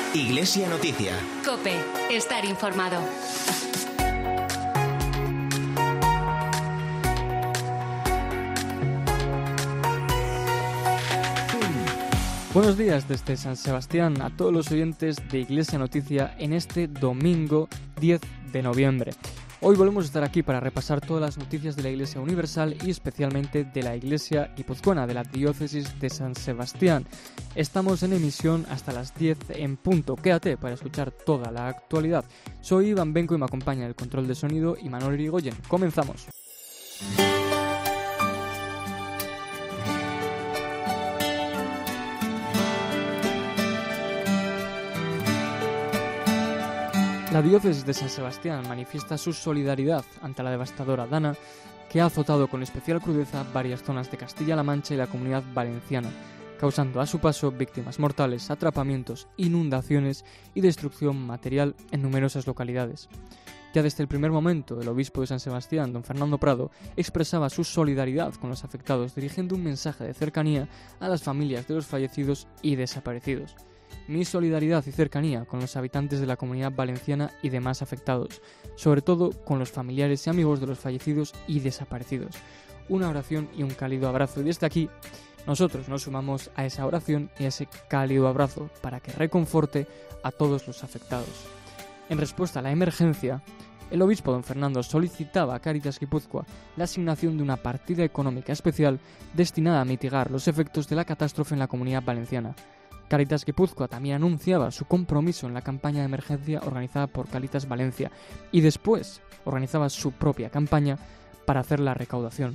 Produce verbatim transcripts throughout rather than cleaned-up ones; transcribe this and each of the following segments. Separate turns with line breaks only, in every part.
Iglesia Noticia.
COPE. Estar informado.
Buenos días desde San Sebastián a todos los oyentes de Iglesia Noticia en este domingo diez de noviembre. Hoy volvemos a estar aquí para repasar todas las noticias de la Iglesia Universal y especialmente de la Iglesia guipuzcoana, de la Diócesis de San Sebastián. Estamos en emisión hasta las diez en punto. Quédate para escuchar toda la actualidad. Soy Iván Benco y me acompaña en el control de sonido Imanol Irigoyen. Comenzamos. La Diócesis de San Sebastián manifiesta su solidaridad ante la devastadora Dana, que ha azotado con especial crudeza varias zonas de Castilla-La Mancha y la Comunidad Valenciana, causando a su paso víctimas mortales, atrapamientos, inundaciones y destrucción material en numerosas localidades. Ya desde el primer momento, el obispo de San Sebastián, don Fernando Prado, expresaba su solidaridad con los afectados, dirigiendo un mensaje de cercanía a las familias de los fallecidos y desaparecidos. Mi solidaridad y cercanía con los habitantes de la Comunidad Valenciana y demás afectados, sobre todo con los familiares y amigos de los fallecidos y desaparecidos. Una oración y un cálido abrazo. Y desde aquí, nosotros nos sumamos a esa oración y a ese cálido abrazo para que reconforte a todos los afectados. En respuesta a la emergencia, el obispo don Fernando solicitaba a Cáritas Guipúzcoa la asignación de una partida económica especial destinada a mitigar los efectos de la catástrofe en la Comunidad Valenciana. Cáritas Guipúzcoa también anunciaba su compromiso en la campaña de emergencia organizada por Cáritas Valencia y después organizaba su propia campaña para hacer la recaudación.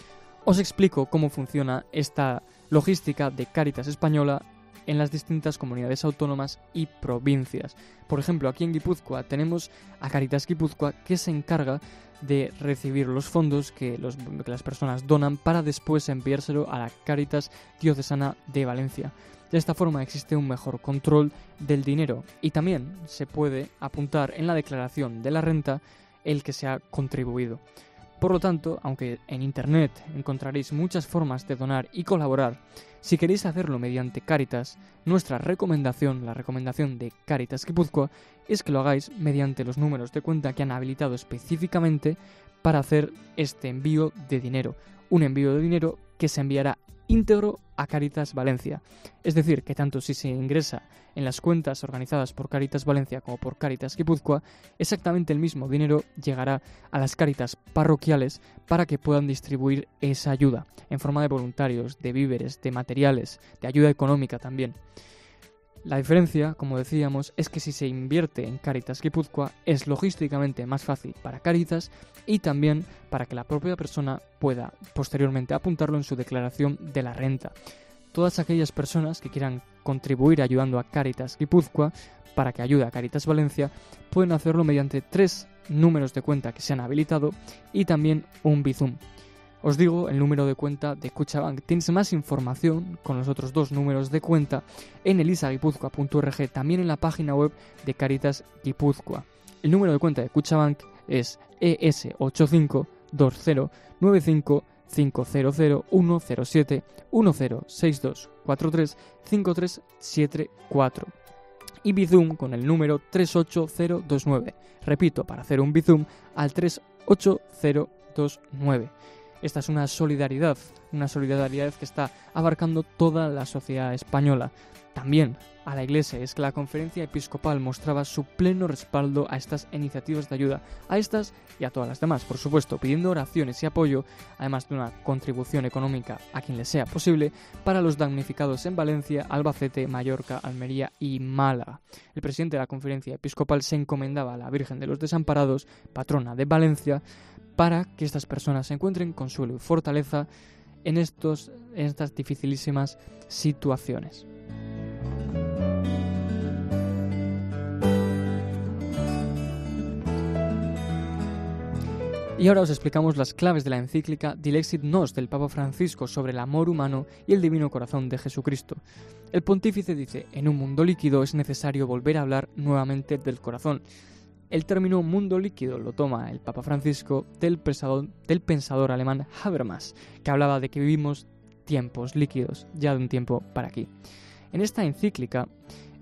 Os explico cómo funciona esta logística de Cáritas Española en las distintas comunidades autónomas y provincias. Por ejemplo, aquí en Guipúzcoa tenemos a Cáritas Guipúzcoa, que se encarga de recibir los fondos que, los, que las personas donan para después enviárselo a la Cáritas Diocesana de Valencia. De esta forma existe un mejor control del dinero y también se puede apuntar en la declaración de la renta el que se ha contribuido. Por lo tanto, aunque en Internet encontraréis muchas formas de donar y colaborar, si queréis hacerlo mediante Cáritas, nuestra recomendación, la recomendación de Cáritas Guipúzcoa, es que lo hagáis mediante los números de cuenta que han habilitado específicamente para hacer este envío de dinero. Un envío de dinero que se enviará íntegro a Cáritas Valencia. Es decir, que tanto si se ingresa en las cuentas organizadas por Cáritas Valencia como por Cáritas Guipúzcoa, exactamente el mismo dinero llegará a las Cáritas parroquiales para que puedan distribuir esa ayuda en forma de voluntarios, de víveres, de materiales, de ayuda económica también. La diferencia, como decíamos, es que si se invierte en Cáritas Guipúzcoa es logísticamente más fácil para Cáritas y también para que la propia persona pueda posteriormente apuntarlo en su declaración de la renta. Todas aquellas personas que quieran contribuir ayudando a Cáritas Guipúzcoa para que ayude a Cáritas Valencia pueden hacerlo mediante tres números de cuenta que se han habilitado y también un Bizum. Os digo el número de cuenta de Cuchabank. Tienes más información con los otros dos números de cuenta en elisaguipuzcoa punto org, también en la página web de Cáritas Guipúzcoa. El número de cuenta de Cuchabank es E S ocho cinco dos cero nueve cinco cinco cero cero uno cero siete uno cero seis dos cuatro tres cinco tres siete cuatro y Bizum con el número tres ocho cero dos nueve. Repito, para hacer un Bizum al tres ocho cero dos nueve. Esta es una solidaridad, una solidaridad que está abarcando toda la sociedad española. También a la Iglesia, es que la Conferencia Episcopal mostraba su pleno respaldo a estas iniciativas de ayuda, a estas y a todas las demás, por supuesto, pidiendo oraciones y apoyo, además de una contribución económica a quien le sea posible, para los damnificados en Valencia, Albacete, Mallorca, Almería y Málaga. El presidente de la Conferencia Episcopal se encomendaba a la Virgen de los Desamparados, patrona de Valencia, para que estas personas encuentren consuelo y fortaleza en, estos, en estas dificilísimas situaciones. Y ahora os explicamos las claves de la encíclica Dilexit Nos del Papa Francisco sobre el amor humano y el divino corazón de Jesucristo. El pontífice dice: en un mundo líquido es necesario volver a hablar nuevamente del corazón. El término mundo líquido lo toma el Papa Francisco del pensador, del pensador alemán Habermas, que hablaba de que vivimos tiempos líquidos, ya de un tiempo para aquí. En esta encíclica,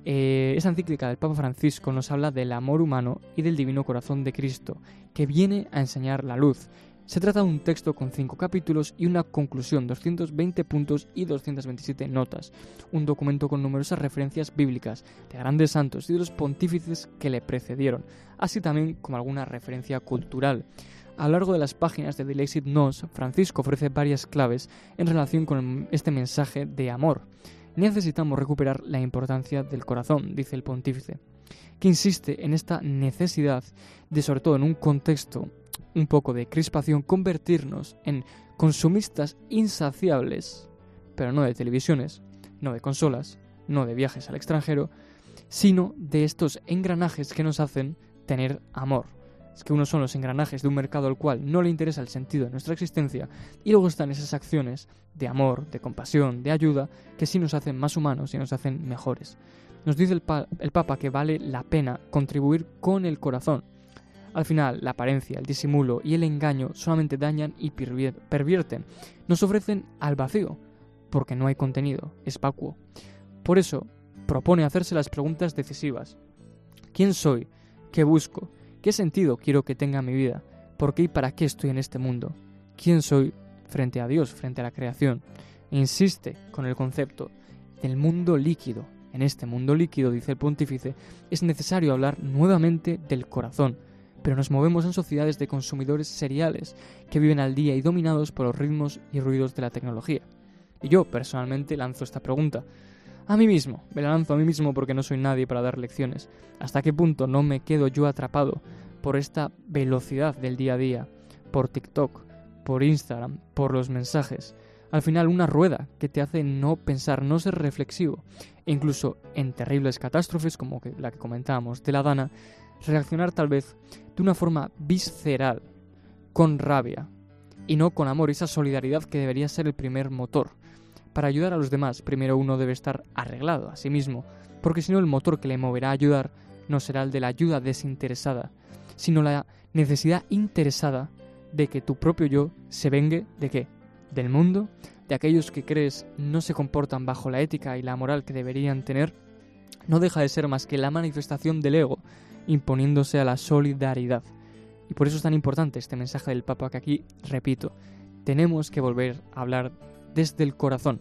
Eh, esa encíclica del Papa Francisco nos habla del amor humano y del divino corazón de Cristo, que viene a enseñar la luz. Se trata de un texto con cinco capítulos y una conclusión, doscientos veinte puntos y doscientas veintisiete notas. Un documento con numerosas referencias bíblicas de grandes santos y de los pontífices que le precedieron, así también como alguna referencia cultural. A lo largo de las páginas de The Lexit Nos, Francisco ofrece varias claves en relación con este mensaje de amor. Necesitamos recuperar la importancia del corazón, dice el pontífice, que insiste en esta necesidad de, sobre todo en un contexto un poco de crispación, convertirnos en consumistas insaciables, pero no de televisiones, no de consolas, no de viajes al extranjero, sino de estos engranajes que nos hacen tener amor. Es que unos son los engranajes de un mercado al cual no le interesa el sentido de nuestra existencia, y luego están esas acciones de amor, de compasión, de ayuda, que sí nos hacen más humanos y nos hacen mejores. Nos dice el, pa- el Papa que vale la pena contribuir con el corazón. Al final, la apariencia, el disimulo y el engaño solamente dañan y pervierten. Nos ofrecen al vacío, porque no hay contenido, es vacuo. Por eso, propone hacerse las preguntas decisivas. ¿Quién soy? ¿Qué busco? ¿Qué sentido quiero que tenga mi vida? ¿Por qué y para qué estoy en este mundo? ¿Quién soy frente a Dios, frente a la creación? E insiste con el concepto del mundo líquido. En este mundo líquido, dice el pontífice, es necesario hablar nuevamente del corazón. Pero nos movemos en sociedades de consumidores seriales que viven al día y dominados por los ritmos y ruidos de la tecnología. Y yo, personalmente, lanzo esta pregunta a mí mismo, me la lanzo a mí mismo porque no soy nadie para dar lecciones. ¿Hasta qué punto no me quedo yo atrapado por esta velocidad del día a día, por TikTok, por Instagram, por los mensajes? Al final, una rueda que te hace no pensar, no ser reflexivo, e incluso en terribles catástrofes como que la que comentábamos de la Dana, reaccionar tal vez de una forma visceral, con rabia, y no con amor, esa solidaridad que debería ser el primer motor. Para ayudar a los demás, primero uno debe estar arreglado a sí mismo, porque si no el motor que le moverá a ayudar no será el de la ayuda desinteresada, sino la necesidad interesada de que tu propio yo se vengue ¿de qué? Del mundo, de aquellos que crees no se comportan bajo la ética y la moral que deberían tener. No deja de ser más que la manifestación del ego, imponiéndose a la solidaridad. Y por eso es tan importante este mensaje del Papa que aquí, repito, tenemos que volver a hablar desde el corazón,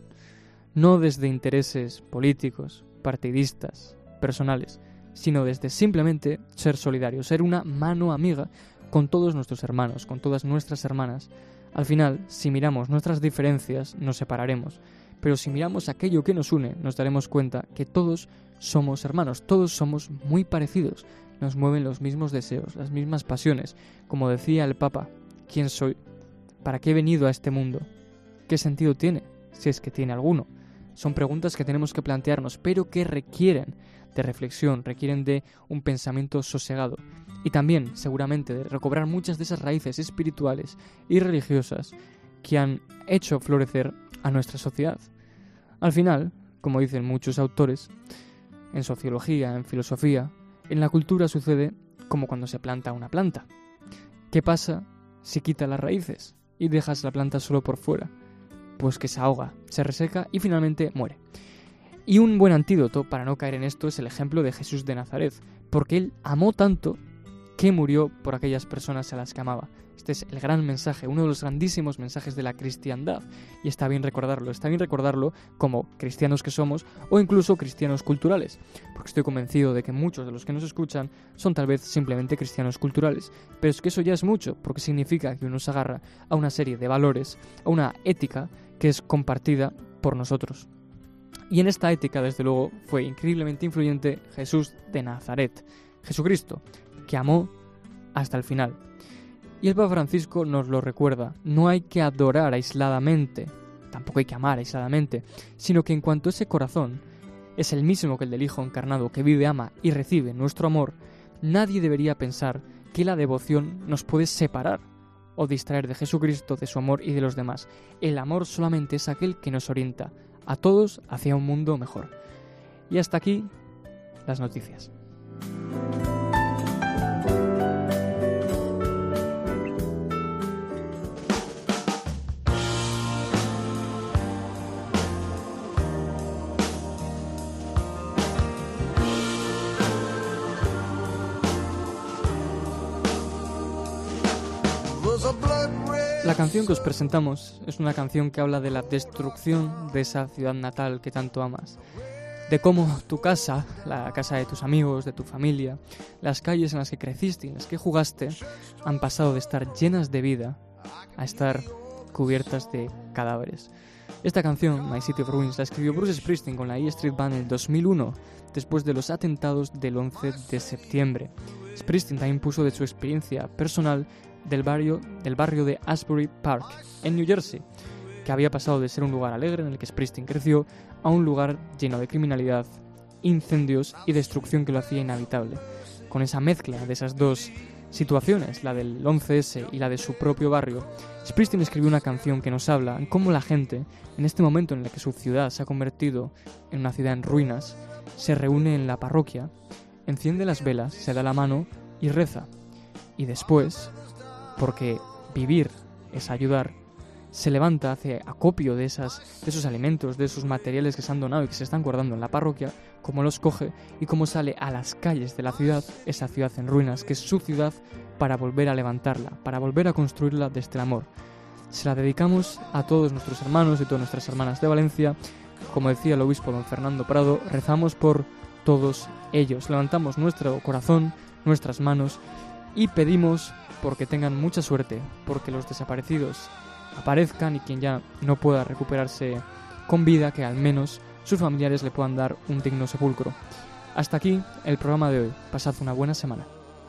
no desde intereses políticos, partidistas, personales, sino desde simplemente ser solidarios, ser una mano amiga con todos nuestros hermanos, con todas nuestras hermanas. Al final, si miramos nuestras diferencias, nos separaremos, pero si miramos aquello que nos une, nos daremos cuenta que todos somos hermanos, todos somos muy parecidos, nos mueven los mismos deseos, las mismas pasiones. Como decía el Papa, ¿quién soy? ¿Para qué he venido a este mundo? ¿Qué sentido tiene? Si es que tiene alguno. Son preguntas que tenemos que plantearnos, pero que requieren de reflexión, requieren de un pensamiento sosegado y también, seguramente, de recobrar muchas de esas raíces espirituales y religiosas que han hecho florecer a nuestra sociedad. Al final, como dicen muchos autores, en sociología, en filosofía, en la cultura sucede como cuando se planta una planta. ¿Qué pasa si quitas las raíces y dejas la planta solo por fuera? Pues que se ahoga, se reseca y finalmente muere. Y un buen antídoto para no caer en esto es el ejemplo de Jesús de Nazaret, porque él amó tanto que murió por aquellas personas a las que amaba. Este es el gran mensaje, uno de los grandísimos mensajes de la cristiandad, y está bien recordarlo, está bien recordarlo como cristianos que somos o incluso cristianos culturales, porque estoy convencido de que muchos de los que nos escuchan son tal vez simplemente cristianos culturales, pero es que eso ya es mucho, porque significa que uno se agarra a una serie de valores, a una ética que es compartida por nosotros. Y en esta ética, desde luego, fue increíblemente influyente Jesús de Nazaret, Jesucristo, que amó hasta el final. Y el Papa Francisco nos lo recuerda, no hay que adorar aisladamente, tampoco hay que amar aisladamente, sino que en cuanto ese corazón es el mismo que el del Hijo encarnado que vive, ama y recibe nuestro amor, nadie debería pensar que la devoción nos puede separar o distraer de Jesucristo, de su amor y de los demás. El amor solamente es aquel que nos orienta a todos hacia un mundo mejor. Y hasta aquí las noticias. La canción que os presentamos es una canción que habla de la destrucción de esa ciudad natal que tanto amas, de cómo tu casa, la casa de tus amigos, de tu familia, las calles en las que creciste y en las que jugaste, han pasado de estar llenas de vida a estar cubiertas de cadáveres. Esta canción, My City of Ruins, la escribió Bruce Springsteen con la E Street Band en el dos mil uno, después de los atentados del once de septiembre. Springsteen también puso de su experiencia personal del barrio, del barrio de Asbury Park, en New Jersey, que había pasado de ser un lugar alegre en el que Springsteen creció a un lugar lleno de criminalidad, incendios y destrucción que lo hacía inhabitable. Con esa mezcla de esas dos situaciones, la del once ese y la de su propio barrio, Springsteen escribió una canción que nos habla de cómo la gente, en este momento en el que su ciudad se ha convertido en una ciudad en ruinas, se reúne en la parroquia, enciende las velas, se da la mano y reza. Y después, porque vivir es ayudar, se levanta, hace acopio de, esas, de esos alimentos, de esos materiales que se han donado y que se están guardando en la parroquia, cómo los coge y cómo sale a las calles de la ciudad, esa ciudad en ruinas, que es su ciudad, para volver a levantarla, para volver a construirla desde el amor. Se la dedicamos a todos nuestros hermanos y todas nuestras hermanas de Valencia. Como decía el obispo don Fernando Prado, rezamos por todos ellos. Levantamos nuestro corazón, nuestras manos y pedimos porque tengan mucha suerte, porque los desaparecidos aparezcan y quien ya no pueda recuperarse con vida, que al menos sus familiares le puedan dar un digno sepulcro. Hasta aquí el programa de hoy. Pasad una buena semana.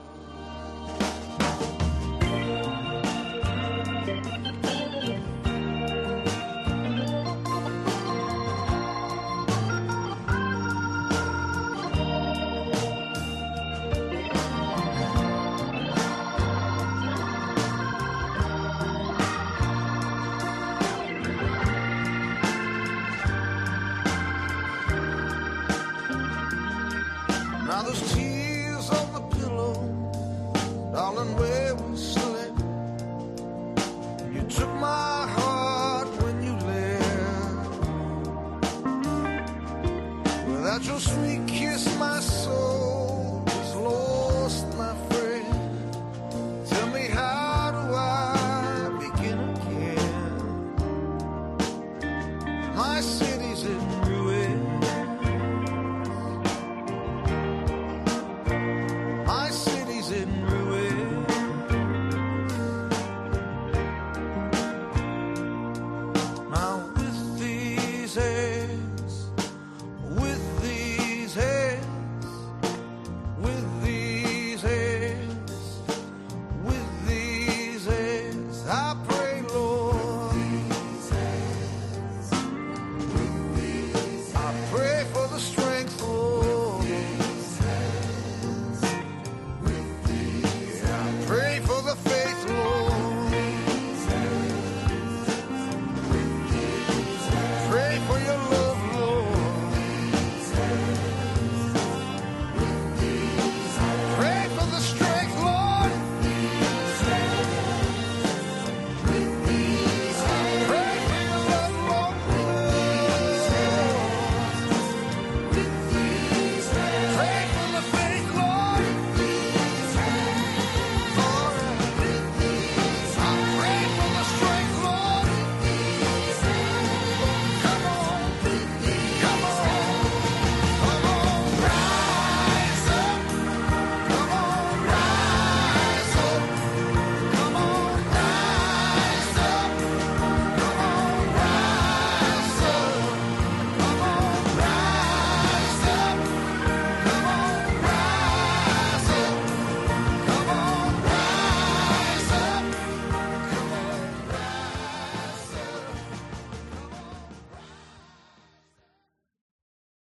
Now there's tears on the pillow, darling, where we slept. You took my heart when you left. Without your sweet kiss, my soul is lost, my friend. Tell me, how do I begin again? My city's in ruins. My city's in ruins. Now with these airs